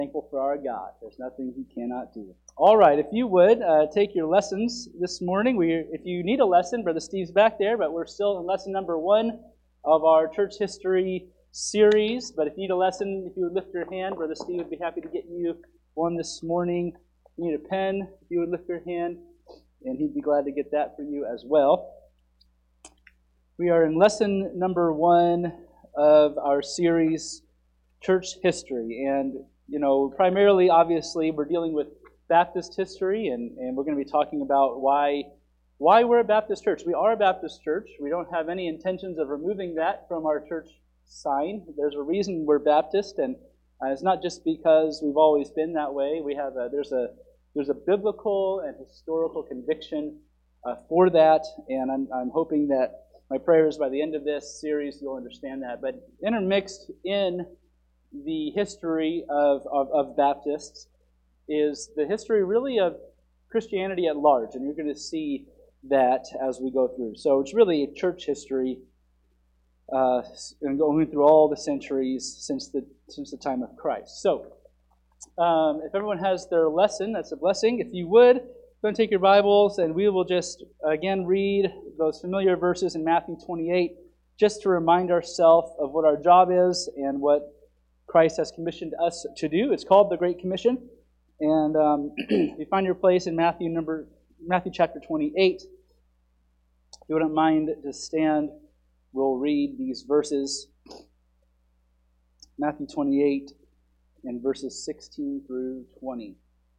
Thankful for our God. There's nothing He cannot do. All right, if you would take your lessons this morning. If you need a lesson, Brother Steve's back there, but we're still in lesson number 1 of our church history series. But if you need a lesson, if you would lift your hand, Brother Steve would be happy to get you one this morning. If you need a pen, if you would lift your hand, and he'd be glad to get that for you as well. We are in lesson number 1 of our series, Church History, and primarily, obviously, we're dealing with Baptist history, and we're going to be talking about why we're a Baptist church. We are a Baptist church. We don't have any intentions of removing that from our church sign. There's a reason we're Baptist, and it's not just because we've always been that way. There's a biblical and historical conviction for that, and I'm hoping that my prayers by the end of this series you'll understand that. But intermixed in the history of Baptists is the history really of Christianity at large, and you're going to see that as we go through. So it's really a church history and going through all the centuries since the time of Christ. So if everyone has their lesson, that's a blessing. If you would, go and take your Bibles, and we will just again read those familiar verses in Matthew 28, just to remind ourselves of what our job is and what Christ has commissioned us to do. It's called the Great Commission. And if you find your place in Matthew chapter 28, if you wouldn't mind to stand, we'll read these verses. Matthew 28 and verses 16 through 20.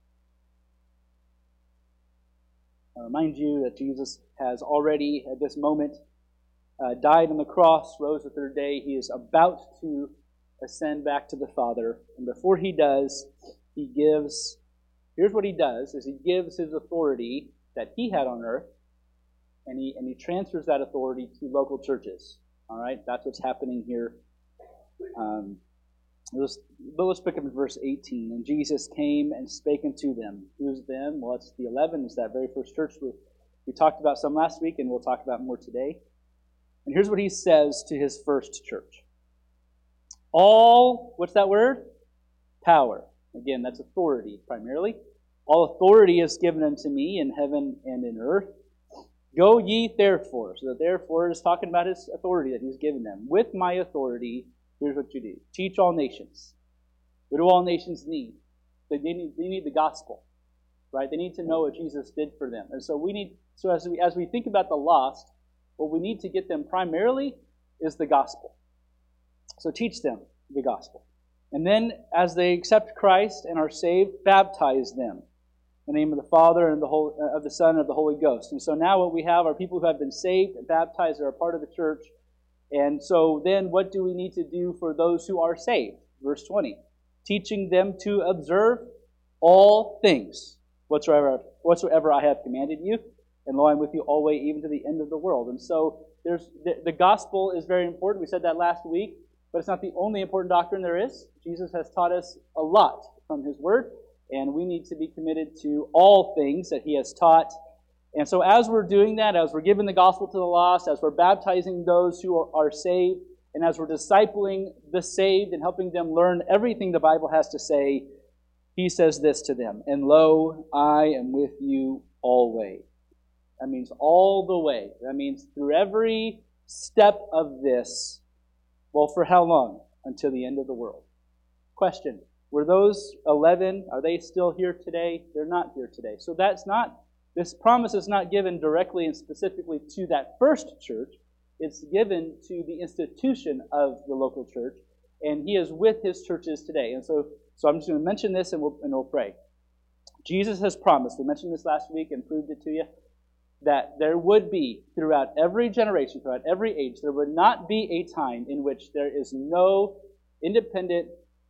I remind you that Jesus has already, at this moment, died on the cross, rose the third day. He is about to ascend back to the Father. And before he does, here's what he does, is he gives his authority that he had on earth, and he transfers that authority to local churches. All right, that's what's happening here. Let's pick up in verse 18. And Jesus came and spake unto them. Who's them? Well, it's the 11. It's that very first church we talked about some last week, and we'll talk about more today. And here's what he says to his first church. All, what's that word? Power. Again, that's authority primarily. All authority is given unto me in heaven and in earth. Go ye therefore. So the therefore is talking about his authority that he's given them. With my authority, here's what you do. Teach all nations. What do all nations need? They need the gospel, right? They need to know what Jesus did for them. And so as we think about the lost, what we need to get them primarily is the gospel. So teach them the gospel. And then as they accept Christ and are saved, baptize them in the name of the Father and of the Son and of the Holy Ghost. And so now what we have are people who have been saved and baptized, are a part of the church. And so then what do we need to do for those who are saved? Verse 20. Teaching them to observe all things whatsoever I have commanded you. And lo, I'm with you always, even to the end of the world. And so the gospel is very important. We said that last week. But it's not the only important doctrine there is. Jesus has taught us a lot from his word, and we need to be committed to all things that he has taught. And so as we're doing that, as we're giving the gospel to the lost, as we're baptizing those who are saved, and as we're discipling the saved and helping them learn everything the Bible has to say, he says this to them, and lo, I am with you always. That means all the way. That means through every step of this. Well, for how long? Until the end of the world. Question, were those 11, are they still here today? They're not here today. So this promise is not given directly and specifically to that first church. It's given to the institution of the local church, and he is with his churches today. And so I'm just going to mention this and we'll pray. Jesus has promised, we mentioned this last week and proved it to you, that there would be, throughout every generation, throughout every age, there would not be a time in which there is no independent,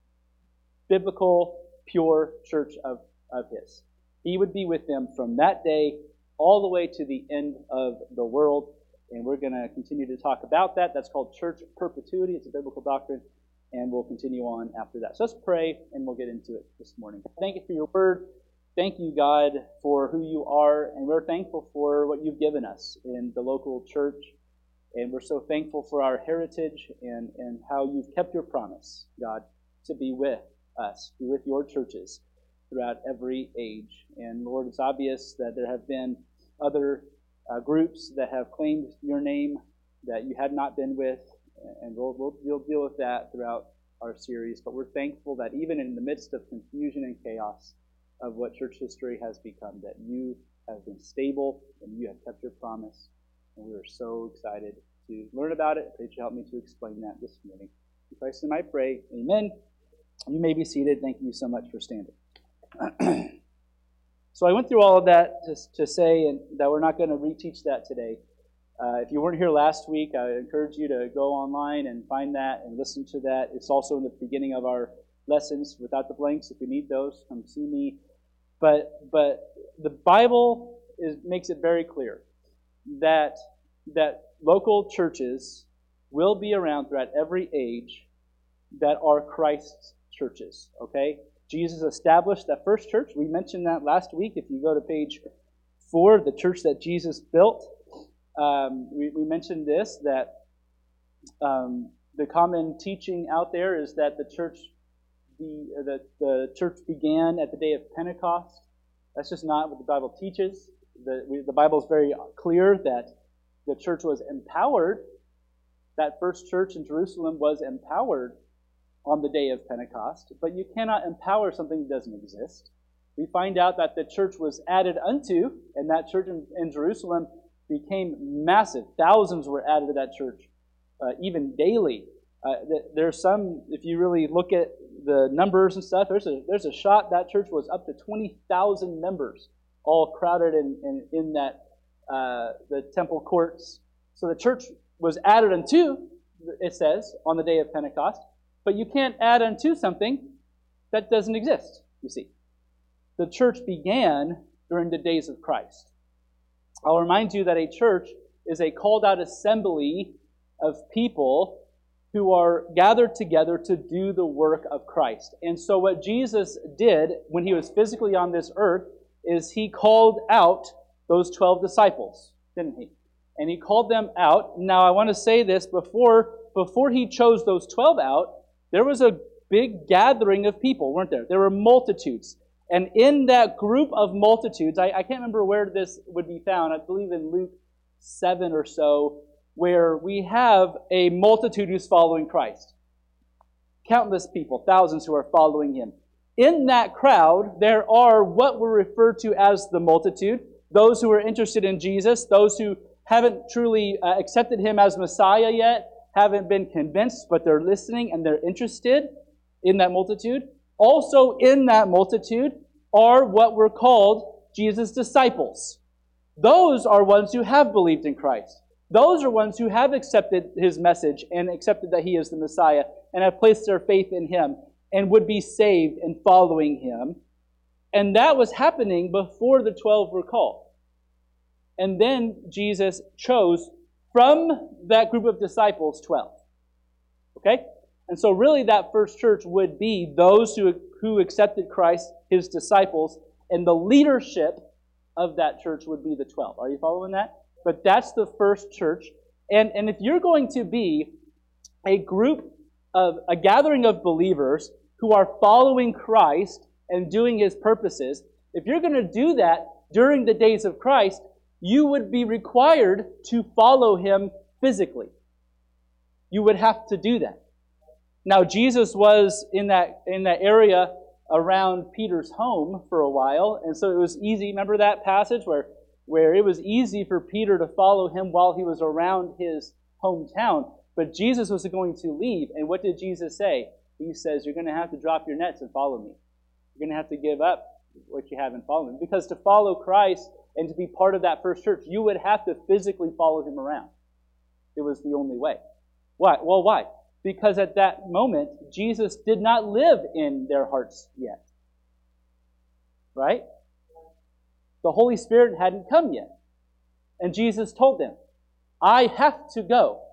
biblical, pure church of his. He would be with them from that day all the way to the end of the world, and we're going to continue to talk about that. That's called church perpetuity. It's a biblical doctrine, and we'll continue on after that. So let's pray, and we'll get into it this morning. Thank you for your word. Thank you, God, for who you are, and we're thankful for what you've given us in the local church, and we're so thankful for our heritage and how you've kept your promise, God, to be with us, be with your churches throughout every age. And Lord, it's obvious that there have been other groups that have claimed your name that you had not been with, and we'll deal with that throughout our series. But we're thankful that even in the midst of confusion and chaos of what church history has become, that you have been stable and you have kept your promise. And we are so excited to learn about it. I pray that you help me to explain that this morning. In Christ's name I pray, amen. You may be seated. Thank you so much for standing. So I went through all of that to say and that we're not going to reteach that today. If you weren't here last week, I would encourage you to go online and find that and listen to that. It's also in the beginning of our lessons without the blanks. If you need those, come see me. But the Bible makes it very clear that local churches will be around throughout every age that are Christ's churches. Okay? Jesus established that first church. We mentioned that last week. If you go to page 4, the church that Jesus built, we mentioned this, that the common teaching out there is that the church began at the day of Pentecost. That's just not what the Bible teaches. The Bible is very clear that the church was empowered. That first church in Jerusalem was empowered on the day of Pentecost, but you cannot empower something that doesn't exist. We find out that the church was added unto, and that church in Jerusalem became massive. Thousands were added to that church, even daily. There's some, if you really look at the numbers and stuff, there's a shot that church was up to 20,000 members, all crowded in that the temple courts. So the church was added unto, it says, on the day of Pentecost. But you can't add unto something that doesn't exist, you see. The church began during the days of Christ. I'll remind you that a church is a called out assembly of people who are gathered together to do the work of Christ. And so what Jesus did when he was physically on this earth is he called out those 12 disciples, didn't he? And he called them out. Now I want to say this, before he chose those 12 out, there was a big gathering of people, weren't there? There were multitudes. And in that group of multitudes, I can't remember where this would be found. I believe in Luke 7 or so, where we have a multitude who's following Christ. Countless people, thousands who are following him. In that crowd, there are what were referred to as the multitude, those who are interested in Jesus, those who haven't truly accepted him as Messiah yet, haven't been convinced, but they're listening and they're interested in that multitude. Also in that multitude are what were called Jesus' disciples. Those are ones who have believed in Christ. Those are ones who have accepted his message and accepted that he is the Messiah and have placed their faith in him and would be saved in following him. And that was happening before the 12 were called. And then Jesus chose from that group of disciples 12. Okay? And so really that first church would be those who accepted Christ, his disciples, and the leadership of that church would be the 12. Are you following that? But that's the first church. And if you're going to be a gathering of believers who are following Christ and doing his purposes, if you're going to do that during the days of Christ, you would be required to follow him physically. You would have to do that. Now, Jesus was in that area around Peter's home for a while, and so it was easy. Remember that passage where it was easy for Peter to follow him while he was around his hometown. But Jesus was going to leave, and what did Jesus say? He says, you're going to have to drop your nets and follow me. You're going to have to give up what you have and follow me. Because to follow Christ and to be part of that first church, you would have to physically follow him around. It was the only way. Why? Well, why? Because at that moment, Jesus did not live in their hearts yet. Right? The Holy Spirit hadn't come yet. And Jesus told them, I have to go.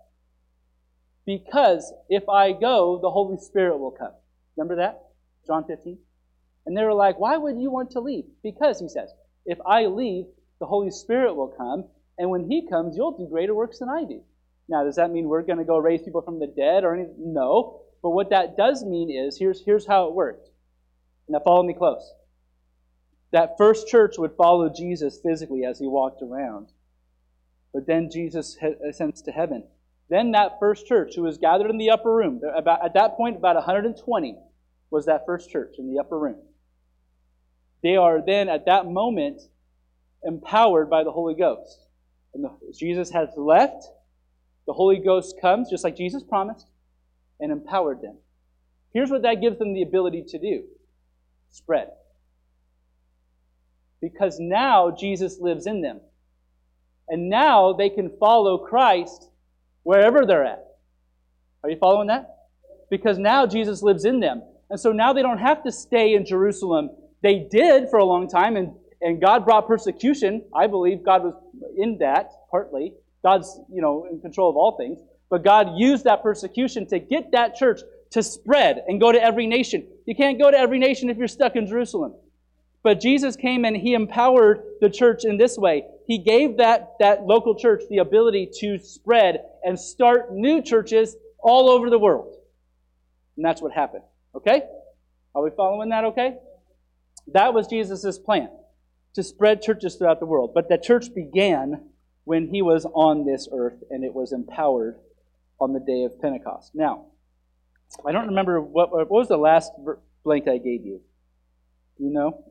Because if I go, the Holy Spirit will come. Remember that? John 15. And they were like, why would you want to leave? Because, he says, if I leave, the Holy Spirit will come, and when he comes, you'll do greater works than I do. Now, does that mean we're going to go raise people from the dead or anything? No. But what that does mean is, here's how it worked. Now follow me close. That first church would follow Jesus physically as he walked around. But then Jesus ascends to heaven. Then that first church who was gathered in the upper room, at that point about 120 was that first church in the upper room. They are then at that moment empowered by the Holy Ghost. And Jesus has left. The Holy Ghost comes, just like Jesus promised, and empowered them. Here's what that gives them the ability to do. Spread. Because now Jesus lives in them. And now they can follow Christ wherever they're at. Are you following that? Because now Jesus lives in them. And so now they don't have to stay in Jerusalem. They did for a long time, and God brought persecution. I believe God was in that, partly. God's, in control of all things. But God used that persecution to get that church to spread and go to every nation. You can't go to every nation if you're stuck in Jerusalem. But Jesus came and he empowered the church in this way. He gave that local church the ability to spread and start new churches all over the world. And that's what happened. Okay? Are we following that okay? That was Jesus' plan, to spread churches throughout the world. But the church began when he was on this earth, and it was empowered on the day of Pentecost. Now, I don't remember, what was the last blank I gave you? You know?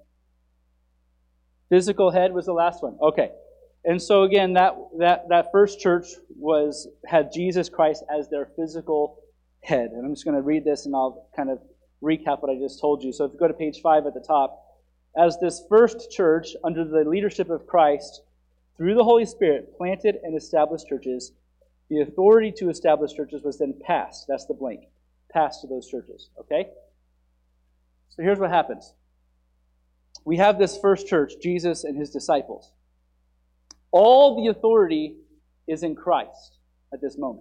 Physical head was the last one. Okay. And so again, that first church had Jesus Christ as their physical head. And I'm just going to read this and I'll kind of recap what I just told you. So if you go to page 5 at the top, as this first church, under the leadership of Christ, through the Holy Spirit, planted and established churches, the authority to establish churches was then passed. That's the blank. Passed to those churches. Okay? So here's what happens. We have this first church, Jesus and his disciples. All the authority is in Christ at this moment.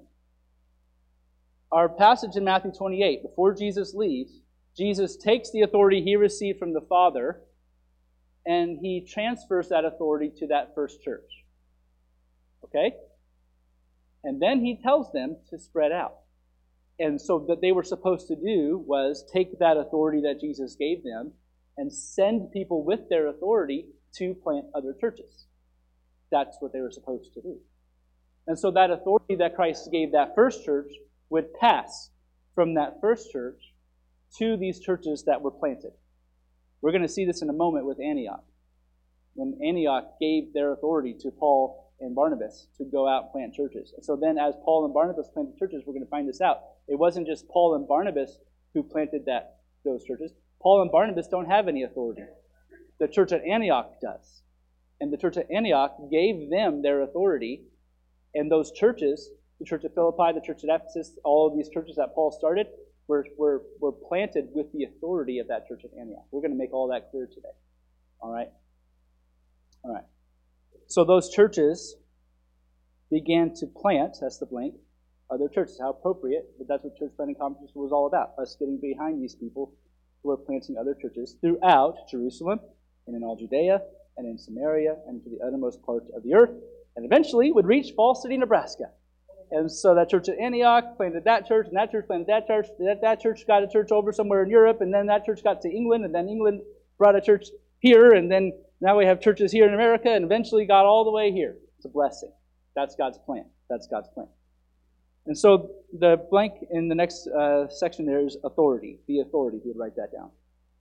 Our passage in Matthew 28, before Jesus leaves, Jesus takes the authority he received from the Father and he transfers that authority to that first church. Okay? And then he tells them to spread out. And so what they were supposed to do was take that authority that Jesus gave them and send people with their authority to plant other churches. That's what they were supposed to do. And so that authority that Christ gave that first church would pass from that first church to these churches that were planted. We're going to see this in a moment with Antioch. When Antioch gave their authority to Paul and Barnabas to go out and plant churches. And so then as Paul and Barnabas planted churches, we're going to find this out. It wasn't just Paul and Barnabas who planted those churches. Paul and Barnabas don't have any authority. The church at Antioch does. And the church at Antioch gave them their authority. And those churches, the church at Philippi, the church at Ephesus, all of these churches that Paul started, were planted with the authority of that church at Antioch. We're going to make all that clear today. All right? All right. So those churches began to plant, that's the blank, other churches. How appropriate, but that's what church planting conference was all about, us getting behind these people who are planting other churches throughout Jerusalem and in all Judea and in Samaria and to the uttermost part of the earth, and eventually would reach Falls City, Nebraska. And so that church at Antioch planted that church, and that church planted that church. That church got a church over somewhere in Europe, and then that church got to England, and then England brought a church here, and then now we have churches here in America, and eventually got all the way here. It's a blessing. That's God's plan. That's God's plan. And so the blank in the next section there is authority. The authority, if you would write that down.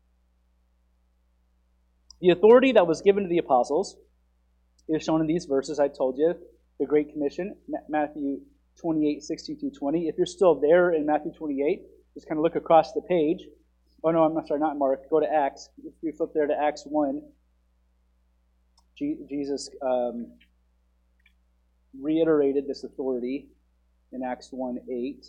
The authority that was given to the apostles is shown in these verses I told you. The Great Commission, Matthew 28, 16 through 20. If you're still there in Matthew 28, just kind of look across the page. Oh no, I'm sorry, not Mark. Go to Acts. If you flip there to Acts 1, Jesus reiterated this authority in Acts 1:8.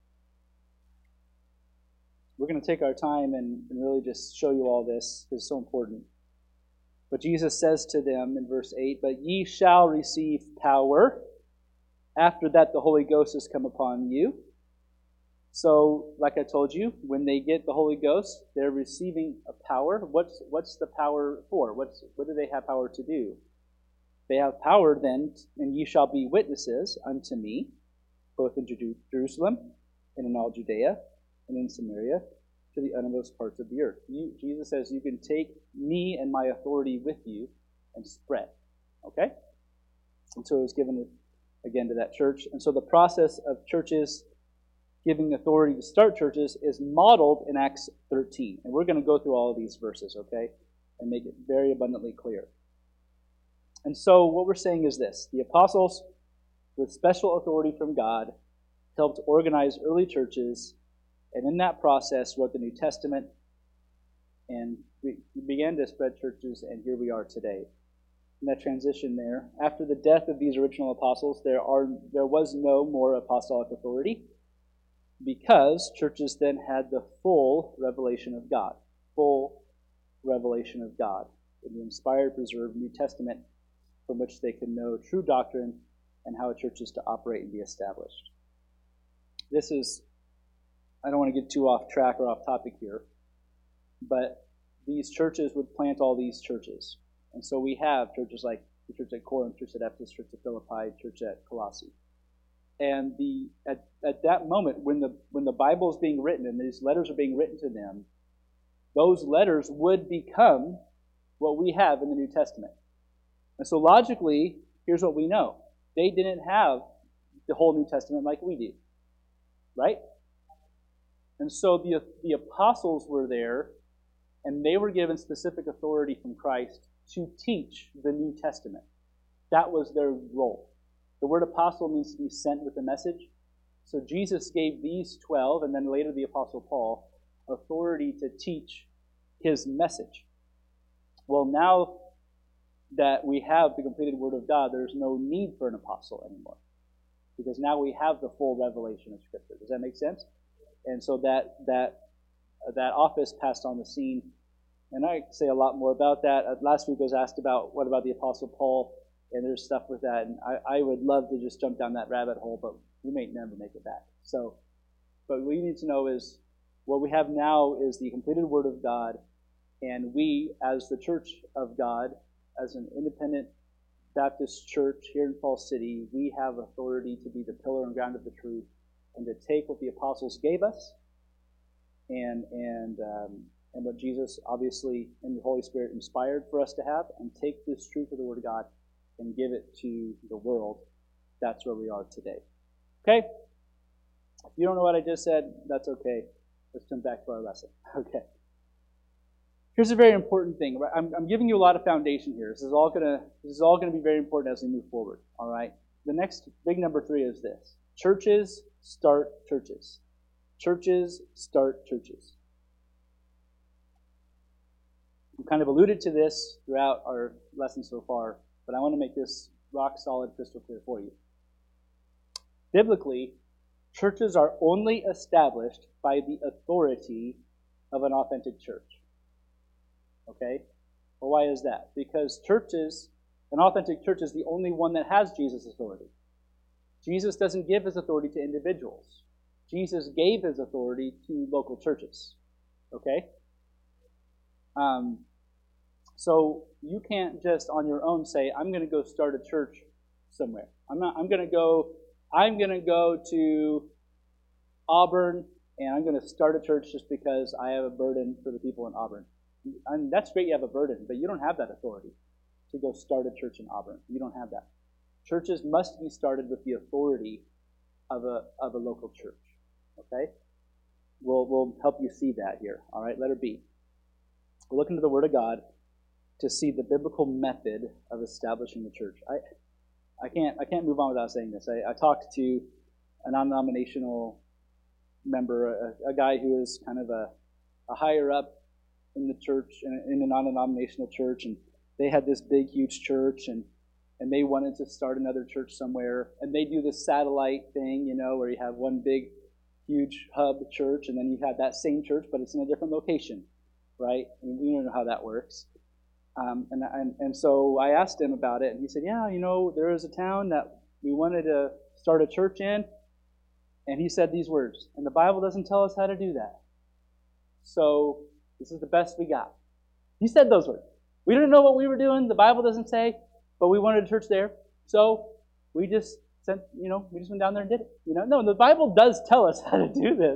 We're going to take our time and really just show you all this because it's so important. But Jesus says to them in verse 8, "But ye shall receive power. After that the Holy Ghost has come upon you." So, like I told you, when they get the Holy Ghost, they're receiving a power. What's the power for? What do they have power to do? They have power then, and ye shall be witnesses unto me, both in Jerusalem and in all Judea and in Samaria to the uttermost parts of the earth. Jesus says, you can take me and my authority with you and spread. Okay? And so it was given again to that church. And so the process of churches giving authority to start churches is modeled in Acts 13. And we're going to go through all of these verses, okay? And make it very abundantly clear. And so what we're saying is this. The apostles, with special authority from God, helped organize early churches, and in that process wrote the New Testament, and we began to spread churches, and here we are today. In that transition there, after the death of these original apostles, there was no more apostolic authority, because churches then had the full revelation of God. Full revelation of God in the inspired, preserved New Testament, from which they can know true doctrine and how a church is to operate and be established. This is, I don't want to get too off track or off topic here, but these churches would plant all these churches. And so we have churches like the church at Corinth, church at Ephesus, church at Philippi, church at Colossae. And at that moment, when the Bible is being written and these letters are being written to them, those letters would become what we have in the New Testament. And so logically, here's what we know. They didn't have the whole New Testament like we do. Right? And so the apostles were there, and they were given specific authority from Christ to teach the New Testament. That was their role. The word apostle means to be sent with a message. So Jesus gave these 12, and then later the Apostle Paul, authority to teach his message. Well, now that we have the completed Word of God, there's no need for an apostle anymore, because now we have the full revelation of Scripture. Does that make sense? And so that office passed on the scene. And I say a lot more about that. Last week I was asked about what about the Apostle Paul, and there's stuff with that. And I would love to just jump down that rabbit hole, but we may never make it back. So, but what you need to know is what we have now is the completed Word of God, and we, as the Church of God, as an independent Baptist church here in Falls City, we have authority to be the pillar and ground of the truth, and to take what the apostles gave us, and what Jesus obviously in the Holy Spirit inspired for us to have, and take this truth of the Word of God and give it to the world. That's where we are today. Okay? If you don't know what I just said, that's okay. Let's jump back to our lesson. Okay. Here's a very important thing. I'm giving you a lot of foundation here. This is all gonna be very important as we move forward. All right. The next big number 3 is this: churches start churches. Churches start churches. I've kind of alluded to this throughout our lesson so far, but I want to make this rock solid, crystal clear for you. Biblically, churches are only established by the authority of an authentic church. Okay? Well, why is that? Because an authentic church is the only one that has Jesus' authority. Jesus doesn't give his authority to individuals. Jesus gave his authority to local churches. Okay? So you can't just on your own say, I'm going to go start a church somewhere. I'm going to go to Auburn, and I'm going to start a church just because I have a burden for the people in Auburn. And that's great, you have a burden, but you don't have that authority to go start a church in Auburn. You don't have that. Churches must be started with the authority of a local church. Okay? We'll help you see that here. All right, letter B. We'll look into the Word of God to see the biblical method of establishing the church. I can't move on without saying this. I talked to a non-denominational member, a guy who is kind of a higher up in the church, in a non-denominational church, and they had this big, huge church, and they wanted to start another church somewhere, and they do this satellite thing, where you have one big, huge hub church, and then you have that same church, but it's in a different location, right? And we don't know how that works. And so I asked him about it, and he said, yeah, there is a town that we wanted to start a church in, and he said these words, and the Bible doesn't tell us how to do that. So this is the best we got. He said those words. We didn't know what we were doing. The Bible doesn't say, but we wanted a church there. So we just went down there and did it. No, the Bible does tell us how to do this.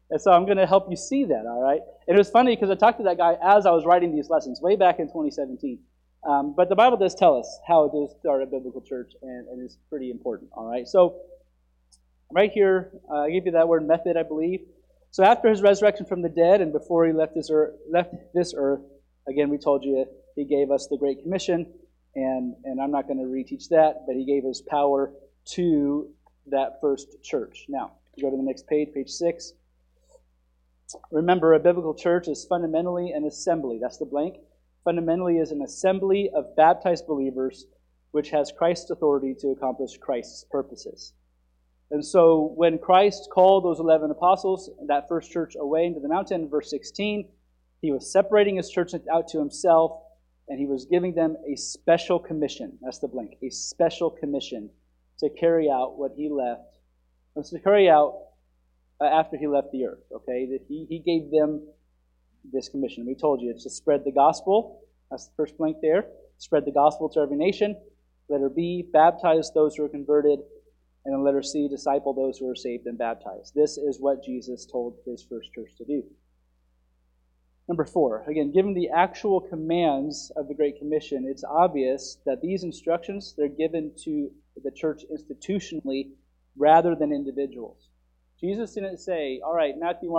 And so I'm going to help you see that, all right? And it was funny because I talked to that guy as I was writing these lessons way back in 2017. But the Bible does tell us how to start a biblical church, and it's pretty important, all right? So right here, I gave you that word method, I believe. So after his resurrection from the dead and before he left this earth, again, we told you he gave us the Great Commission, and I'm not going to reteach that, but he gave his power to that first church. Now, go to the next page, page 6. Remember, a biblical church is fundamentally an assembly. That's the blank. Fundamentally is an assembly of baptized believers which has Christ's authority to accomplish Christ's purposes. And so when Christ called those 11 apostles, that first church away into the mountain, in verse 16, he was separating his church out to himself, and he was giving them a special commission. That's the blank. A special commission to carry out what he left. To carry out after he left the earth, okay? That he gave them this commission. We told you it's to spread the gospel. That's the first blank there. Spread the gospel to every nation. Letter B, baptize those who are converted. And then letter C, disciple those who are saved and baptized. This is what Jesus told his first church to do. Number 4, again, given the actual commands of the Great Commission, it's obvious that these instructions, they're given to the church institutionally rather than individuals. Jesus didn't say, all right, Matthew,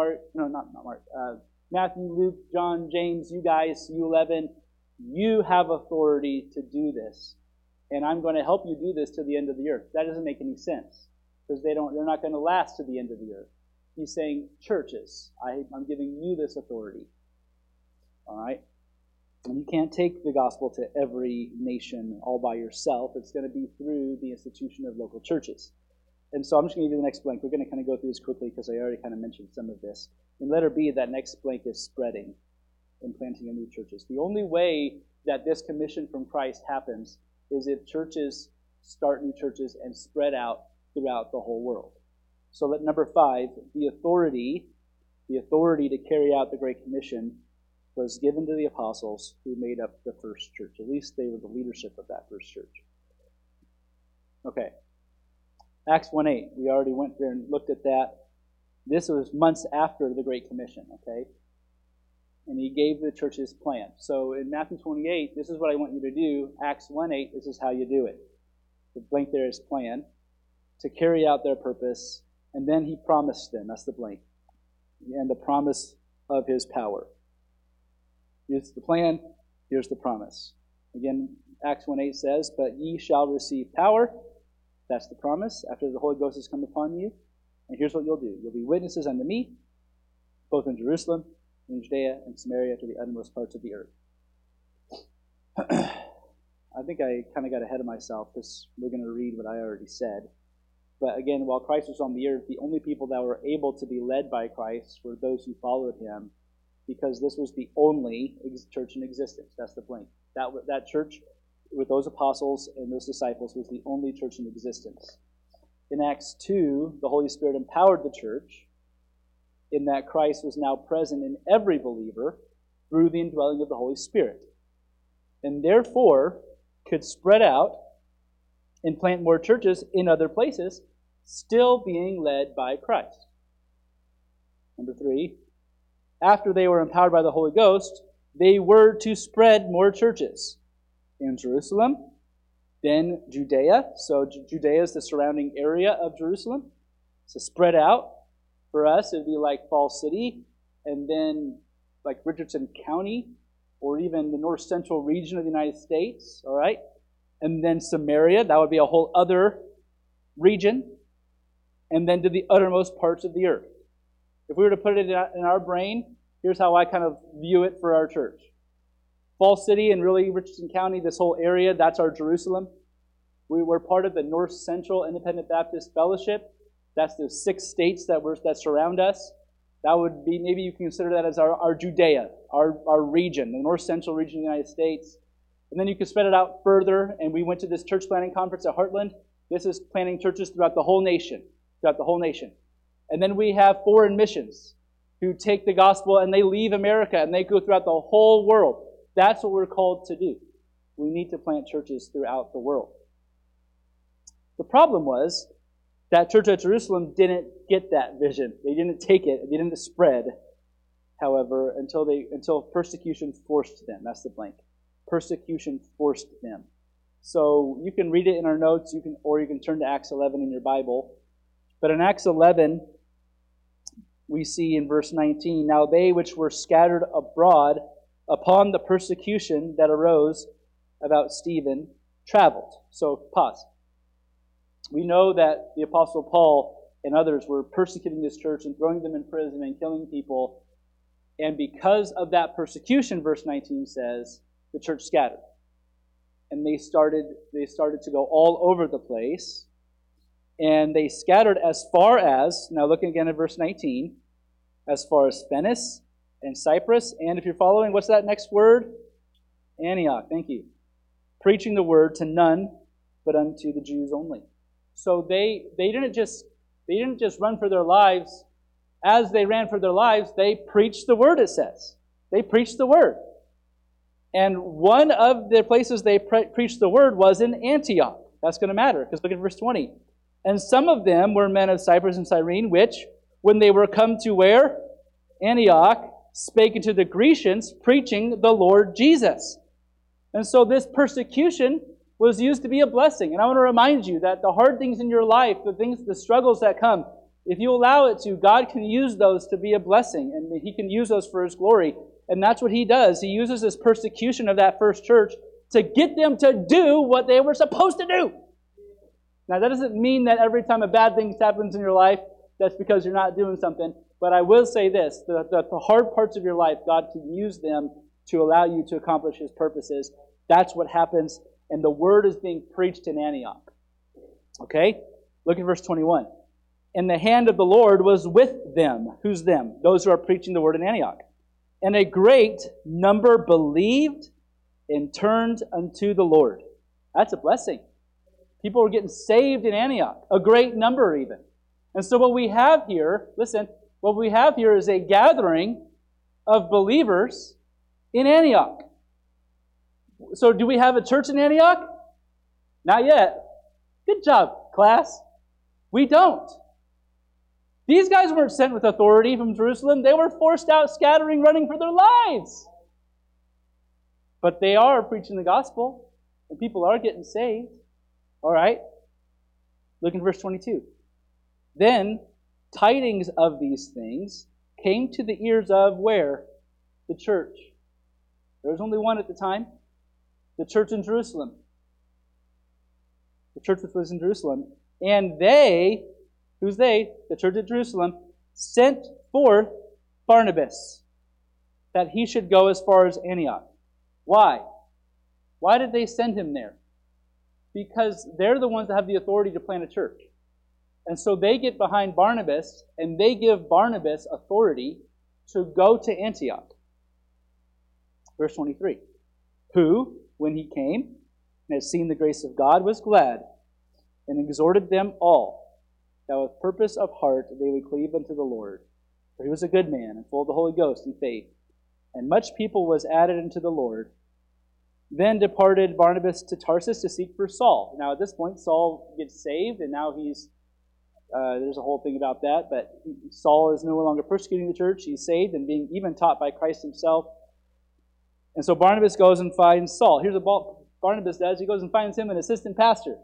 Luke, John, James, you guys, you 11, you have authority to do this. And I'm going to help you do this to the end of the earth. That doesn't make any sense because they're not going to last to the end of the earth. He's saying, churches, I'm giving you this authority. All right? And you can't take the gospel to every nation all by yourself. It's going to be through the institution of local churches. And so I'm just going to give you the next blank. We're going to kind of go through this quickly because I already kind of mentioned some of this. In letter B, that next blank is spreading and planting of new churches. The only way that this commission from Christ happens is if churches start new churches and spread out throughout the whole world. So at number 5, the authority to carry out the Great Commission was given to the apostles who made up the first church. At least they were the leadership of that first church. Okay. Acts 1:8, we already went there and looked at that. This was months after the Great Commission, okay? And he gave the church his plan. So in Matthew 28, this is what I want you to do. Acts 1:8, this is how you do it. The blank there is plan, to carry out their purpose, and then he promised them, that's the blank, and the promise of his power. Here's the plan, here's the promise. Again, Acts 1:8 says, but ye shall receive power. That's the promise, after the Holy Ghost has come upon you. And here's what you'll do. You'll be witnesses unto me, both in Jerusalem, in Judea, and Samaria, to the uttermost parts of the earth. I think I kind of got ahead of myself because we're going to read what I already said. But again, while Christ was on the earth, the only people that were able to be led by Christ were those who followed him, because this was the only church in existence. That's the blank. That church with those apostles and those disciples was the only church in existence. In Acts 2, the Holy Spirit empowered the church in that Christ was now present in every believer through the indwelling of the Holy Spirit, and therefore could spread out and plant more churches in other places, still being led by Christ. Number 3, after they were empowered by the Holy Ghost, they were to spread more churches in Jerusalem, then Judea. So Judea is the surrounding area of Jerusalem. So spread out. For us, it would be like Falls City, and then like Richardson County, or even the north central region of the United States, all right? And then Samaria, that would be a whole other region, and then to the uttermost parts of the earth. If we were to put it in our brain, here's how I kind of view it for our church. Falls City and really Richardson County, this whole area, that's our Jerusalem. We were part of the North Central Independent Baptist Fellowship. That's the 6 states that surround us. That would be, maybe you can consider that as our Judea, our region, the North Central region of the United States. And then you can spread it out further, and we went to this church planting conference at Heartland. This is planting churches throughout the whole nation. And then we have foreign missions who take the gospel and they leave America and they go throughout the whole world. That's what we're called to do. We need to plant churches throughout the world. The problem was That church at Jerusalem didn't get that vision. They didn't take it. It didn't spread, however, until persecution forced them. That's the blank. Persecution forced them. So you can read it in our notes, or you can turn to Acts 11 in your Bible. But in Acts 11, we see in verse 19, "Now they which were scattered abroad upon the persecution that arose about Stephen traveled." So pause. We know that the Apostle Paul and others were persecuting this church and throwing them in prison and killing people. And because of that persecution, verse 19 says, the church scattered. And they started to go all over the place. And they scattered as far as, now looking again at verse 19, as far as Phoenix and Cyprus. And if you're following, what's that next word? Antioch. Thank you. Preaching the word to none but unto the Jews only. So they didn't just run for their lives. As they ran for their lives, they preached the word, it says. They preached the word. And one of the places they preached the word was in Antioch. That's going to matter, because look at verse 20. "And some of them were men of Cyprus and Cyrene, which, when they were come to where? Antioch, spake unto the Grecians, preaching the Lord Jesus." And so this persecution was used to be a blessing. And I want to remind you that the hard things in your life, the struggles that come, if you allow it to, God can use those to be a blessing, and He can use those for His glory. And that's what He does. He uses this persecution of that first church to get them to do what they were supposed to do. Now, that doesn't mean that every time a bad thing happens in your life, that's because you're not doing something. But I will say this, the hard parts of your life, God can use them to allow you to accomplish His purposes. That's what happens, and the word is being preached in Antioch. Okay? Look at verse 21. "And the hand of the Lord was with them." Who's them? Those who are preaching the word in Antioch. "And a great number believed and turned unto the Lord." That's a blessing. People were getting saved in Antioch. A great number even. And so what we have here, listen, what we have here is a gathering of believers in Antioch. So do we have a church in Antioch? Not yet. Good job, class. We don't. These guys weren't sent with authority from Jerusalem. They were forced out, scattering, running for their lives. But they are preaching the gospel, and people are getting saved. All right? Look in verse 22. "Then tidings of these things came to the ears of" where? The church. There was only one at the time. The church in Jerusalem. The church which was in Jerusalem. "And they," who's they? The church at Jerusalem, "sent forth Barnabas, that he should go as far as Antioch." Why? Why did they send him there? Because they're the ones that have the authority to plant a church. And so they get behind Barnabas, and they give Barnabas authority to go to Antioch. Verse 23. "Who, when he came and had seen the grace of God, was glad, and exhorted them all, that with purpose of heart they would cleave unto the Lord. For he was a good man, and full of the Holy Ghost and faith. And much people was added unto the Lord. Then departed Barnabas to Tarsus to seek for Saul." Now at this point, Saul gets saved, and now there's a whole thing about that, but Saul is no longer persecuting the church. He's saved and being even taught by Christ Himself. And so Barnabas goes and finds Saul. Here's what Barnabas does. He goes and finds him an assistant pastor,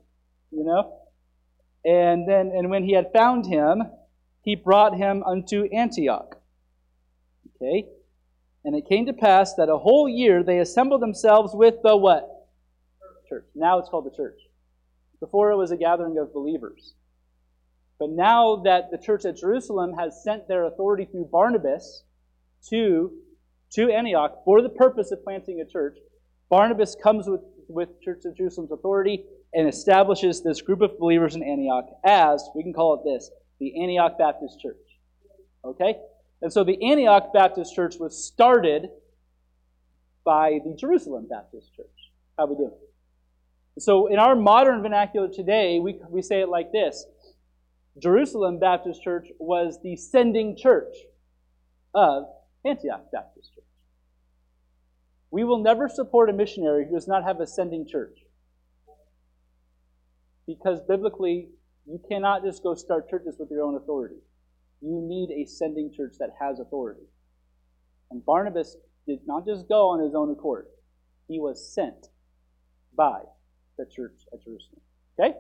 And when he had found him, he brought him unto Antioch. Okay? "And it came to pass that a whole year they assembled themselves with the" what? Church. Now it's called the church. Before it was a gathering of believers. But now that the church at Jerusalem has sent their authority through Barnabas to Antioch for the purpose of planting a church, Barnabas comes with Church of Jerusalem's authority and establishes this group of believers in Antioch as, we can call it this, the Antioch Baptist Church. Okay? And so the Antioch Baptist Church was started by the Jerusalem Baptist Church. How we doing? So in our modern vernacular today, we say it like this. Jerusalem Baptist Church was the sending church of Antioch Baptist Church. We will never support a missionary who does not have a sending church. Because biblically, You cannot just go start churches with your own authority. You need a sending church that has authority. And Barnabas did not just go on his own accord. He was sent by the church at Jerusalem. Okay?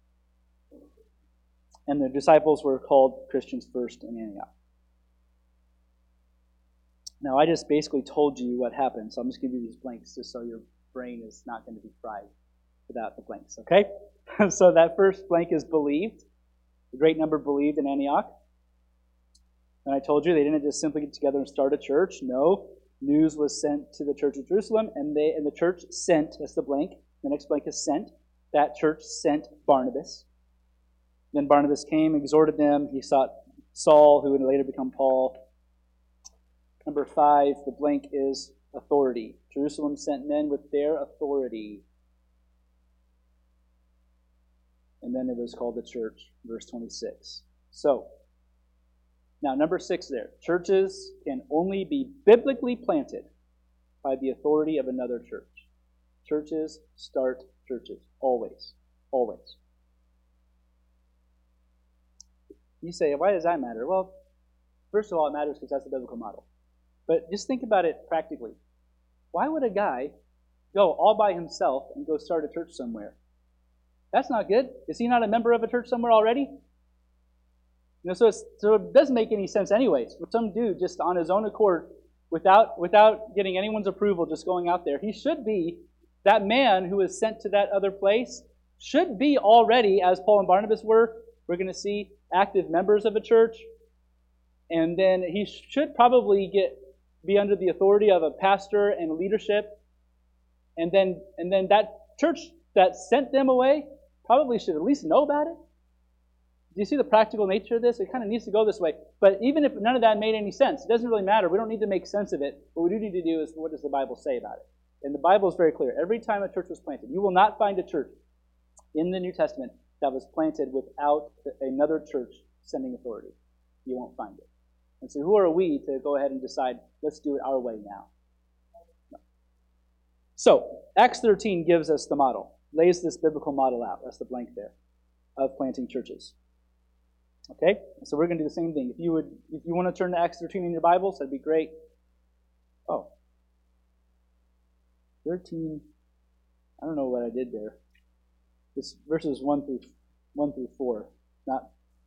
And the disciples were called Christians first in Antioch. Now, I just basically told you what happened, so I'm just giving you these blanks just so your brain is not going to be fried without the blanks, okay? So that first blank is believed. A great number believed in Antioch. And I told you they didn't just simply get together and start a church. No, news was sent to the church of Jerusalem, and the church sent, that's the blank. The next blank is sent. That church sent Barnabas. Then Barnabas came, exhorted them. He sought Saul, who would later become Paul. Number 5, the blank is authority. Jerusalem sent men with their authority. And then it was called the church, verse 26. So, now number 6 there. Churches can only be biblically planted by the authority of another church. Churches start churches. Always. Always. You say, why does that matter? Well, first of all, it matters because that's the biblical model. But just think about it practically. Why would a guy go all by himself and go start a church somewhere? That's not good. Is he not a member of a church somewhere already? So it doesn't make any sense anyways. For some dude just on his own accord, without getting anyone's approval, just going out there, he should be, that man who is sent to that other place, should be already, as Paul and Barnabas were, we're going to see, active members of a church. And then he should probably be under the authority of a pastor and leadership. And then that church that sent them away probably should at least know about it. Do you see the practical nature of this? It kind of needs to go this way. But even if none of that made any sense, it doesn't really matter. We don't need to make sense of it. What we do need to do is, what does the Bible say about it? And the Bible is very clear. Every time a church was planted, you will not find a church in the New Testament that was planted without another church sending authority. You won't find it. And so who are we to go ahead and decide, let's do it our way now? No. So, Acts 13 gives us the model, lays this biblical model out. That's the blank there, of planting churches. Okay? So we're going to do the same thing. If you want to turn to Acts 13 in your Bibles, that'd be great. Oh. 13, I don't know what I did there. This verses 1 through 4, not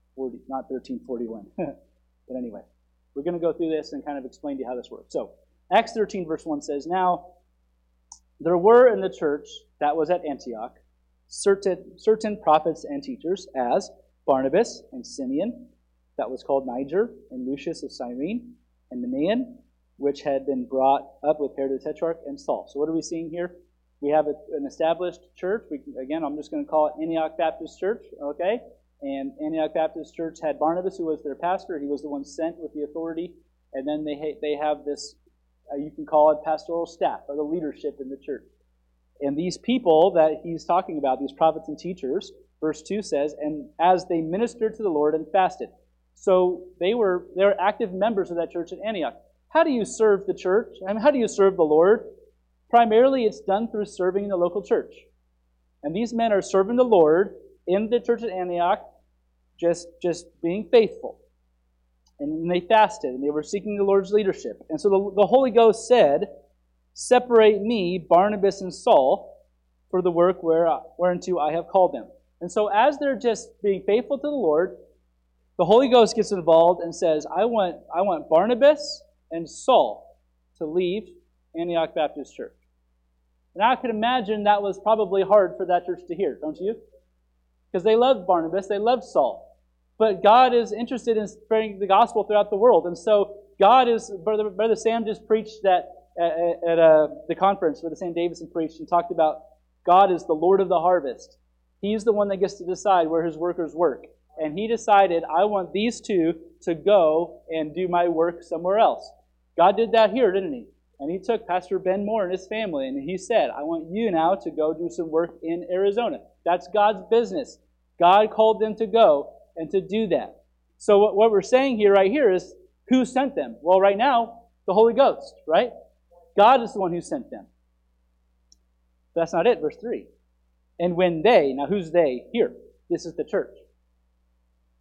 13:41. But anyway, we're going to go through this and kind of explain to you how this works. So, Acts 13 verse 1 says, Now there were in the church that was at Antioch certain prophets and teachers, as Barnabas and Simeon, that was called Niger, and Lucius of Cyrene, and Manaen, which had been brought up with Herod the Tetrarch, and Saul. So what are we seeing here? We have an established church. Again, I'm just going to call it Antioch Baptist Church, okay? And Antioch Baptist Church had Barnabas, who was their pastor. He was the one sent with the authority. And then they have this, you can call it pastoral staff, or the leadership in the church. And these people that he's talking about, these prophets and teachers, verse 2 says, and as they ministered to the Lord and fasted. So they were active members of that church at Antioch. How do you serve the church? I mean, how do you serve the Lord? Primarily, it's done through serving the local church. And these men are serving the Lord in the church at Antioch, just being faithful. And they fasted, and they were seeking the Lord's leadership. And so the Holy Ghost said, Separate me, Barnabas and Saul, for the work whereunto I have called them. And so as they're just being faithful to the Lord, the Holy Ghost gets involved and says, I want Barnabas and Saul to leave Antioch Baptist Church. And I could imagine that was probably hard for that church to hear, don't you? Because they loved Barnabas, they loved Saul. But God is interested in spreading the gospel throughout the world. And so God is, Brother Sam just preached that at the conference where the St. Davison preached and talked about God is the Lord of the harvest. He's the one that gets to decide where his workers work. And he decided, I want these two to go and do my work somewhere else. God did that here, didn't he? And he took Pastor Ben Moore and his family, and he said, I want you now to go do some work in Arizona. That's God's business. God called them to go and to do that. So what we're saying here, right here, is who sent them? Well, right now, the Holy Ghost, right? God is the one who sent them. But that's not it, verse 3. And when they, now who's they here? This is the church.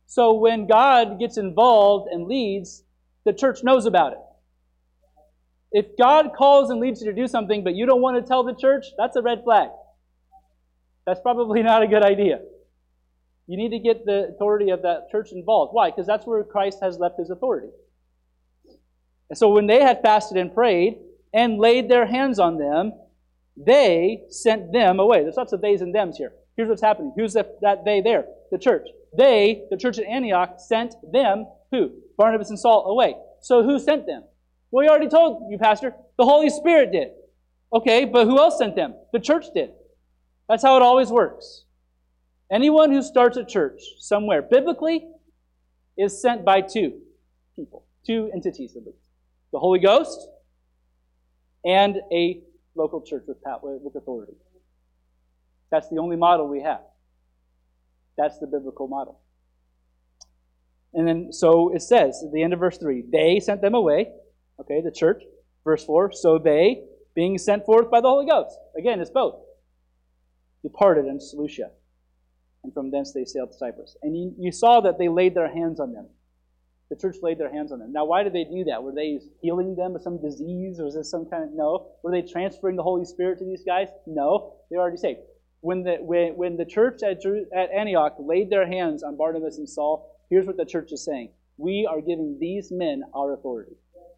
So when God gets involved and leads, the church knows about it. If God calls and leads you to do something, but you don't want to tell the church, that's a red flag. That's probably not a good idea. You need to get the authority of that church involved. Why? Because that's where Christ has left his authority. And so when they had fasted and prayed and laid their hands on them, they sent them away. There's lots of theys and thems here. Here's what's happening. Who's that they there? The church. They, the church at Antioch, sent them, who? Barnabas and Saul, away. So who sent them? Well, we already told you, Pastor. The Holy Spirit did. Okay, but who else sent them? The church did. That's how it always works. Anyone who starts a church somewhere, biblically, is sent by two people. Two entities, at least. The Holy Ghost and a local church with authority. That's the only model we have. That's the biblical model. And then, so it says, at the end of verse 3, they sent them away. Okay, the church. Verse 4, so they, being sent forth by the Holy Ghost. Again, it's both. Departed unto Seleucia. And from thence they sailed to Cyprus. And you saw that they laid their hands on them. The church laid their hands on them. Now, why did they do that? Were they healing them of some disease? Or was this some kind of... No. Were they transferring the Holy Spirit to these guys? No. They were already saved. When the church at Antioch laid their hands on Barnabas and Saul, here's what the church is saying. We are giving these men our authority.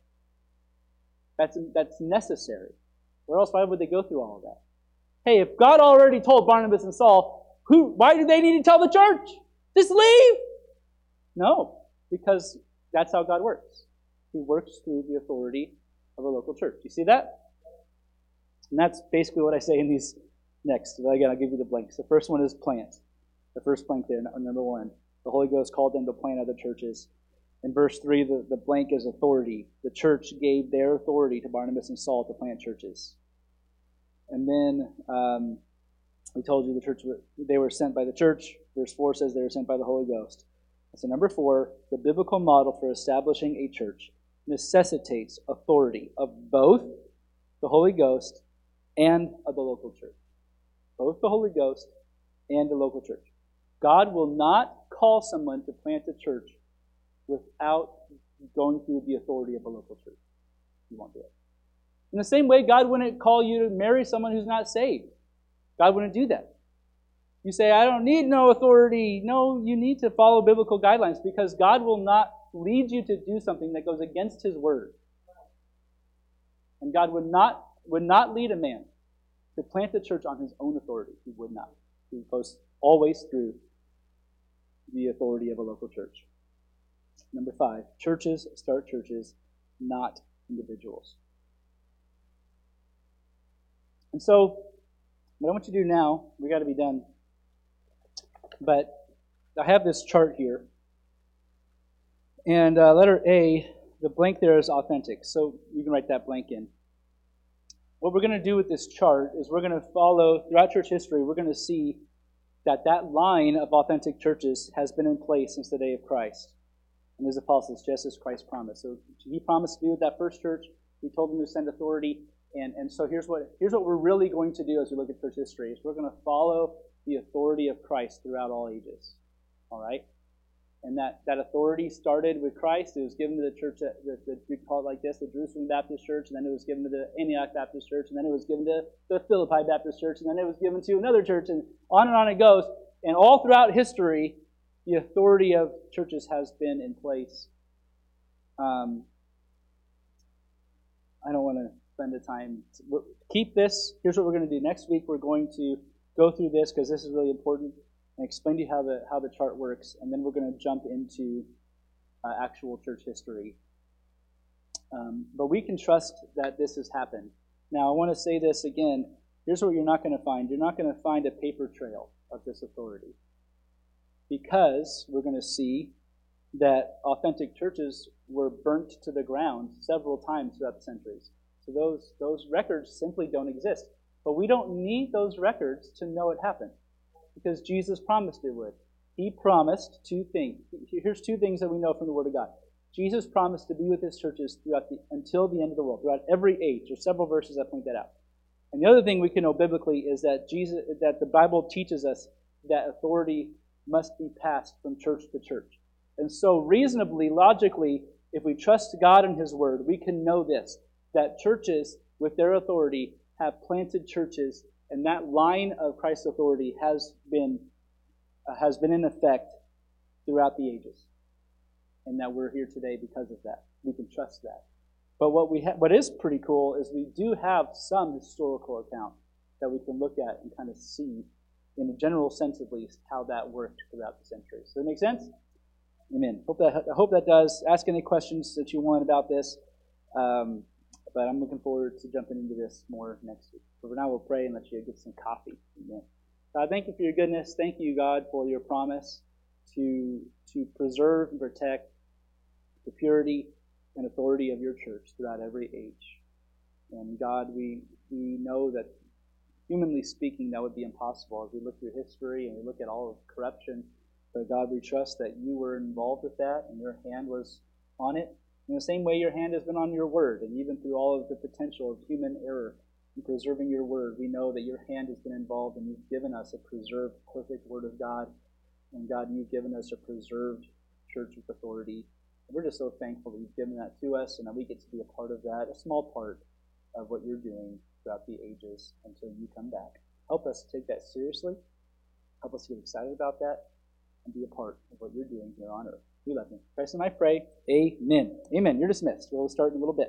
That's necessary. Or else why would they go through all of that? Hey, if God already told Barnabas and Saul, why do they need to tell the church? Just leave! No, because that's how God works. He works through the authority of a local church. You see that? And that's basically what I say in these next. Again, I'll give you the blanks. The first one is plant. The first blank there, number 1. The Holy Ghost called them to plant other churches. In verse 3, the blank is authority. The church gave their authority to Barnabas and Saul to plant churches. And then we told you the church, they were sent by the church. Verse 4 says they were sent by the Holy Ghost. So number 4, the biblical model for establishing a church necessitates authority of both the Holy Ghost and of the local church. Both the Holy Ghost and the local church. God will not call someone to plant a church without going through the authority of a local church. He won't do it. In the same way, God wouldn't call you to marry someone who's not saved. God wouldn't do that. You say, I don't need no authority. No, you need to follow biblical guidelines because God will not lead you to do something that goes against His Word. And God would not lead a man to plant the church on his own authority. He would not. He goes always through the authority of a local church. Number 5, churches start churches, not individuals. And so, what I want you to do now, we got to be done, but I have this chart here. And letter A, the blank there is authentic. So you can write that blank in. What we're going to do with this chart is we're going to follow, throughout church history, we're going to see that line of authentic churches has been in place since the day of Christ and His apostles, just as Christ promised. So He promised to be with that first church. He told them to send authority. And so here's what we're really going to do as we look at church history, is we're going to follow the authority of Christ throughout all ages. All right? And that authority started with Christ. It was given to the church, we call it like this, the Jerusalem Baptist Church, and then it was given to the Antioch Baptist Church, and then it was given to the Philippi Baptist Church, and then it was given to another church, and on it goes. And all throughout history, the authority of churches has been in place. I don't want to spend the time. Keep this. Here's what we're going to do. Next week, we're going to go through this because this is really important and explain to you how the chart works. And then we're going to jump into actual church history. But we can trust that this has happened. Now, I want to say this again. Here's what you're not going to find. You're not going to find a paper trail of this authority. Because we're going to see that authentic churches were burnt to the ground several times throughout the centuries. So those records simply don't exist. But we don't need those records to know it happened, because Jesus promised it would. He promised 2 things. Here's 2 things that we know from the Word of God. Jesus promised to be with His churches until the end of the world, throughout every age. There's several verses that point that out. And the other thing we can know biblically is that the Bible teaches us that authority must be passed from church to church. And so reasonably, logically, if we trust God and His Word, we can know this, that churches with their authority have planted churches, and that line of Christ's authority has been in effect throughout the ages. And that we're here today because of that. We can trust that. But what is pretty cool is we do have some historical account that we can look at and kind of see, in a general sense at least, how that worked throughout the centuries. Does that make sense? Amen. I hope that does. Ask any questions that you want about this. But I'm looking forward to jumping into this more next week. So for now, we'll pray and let you get some coffee. Amen. God, thank you for your goodness. Thank you, God, for your promise to preserve and protect the purity and authority of your church throughout every age. And God, we know that, humanly speaking, that would be impossible as we look through history and we look at all of corruption. But God, we trust that you were involved with that and your hand was on it. In the same way your hand has been on your word, and even through all of the potential of human error in preserving your word, we know that your hand has been involved and you've given us a preserved, perfect word of God. And God, you've given us a preserved church with authority. And we're just so thankful that you've given that to us and that we get to be a part of that, a small part of what you're doing throughout the ages until you come back. Help us to take that seriously. Help us to get excited about that and be a part of what you're doing here on earth. We love you. In Christ's name I pray. Amen. Amen. You're dismissed. We'll start in a little bit.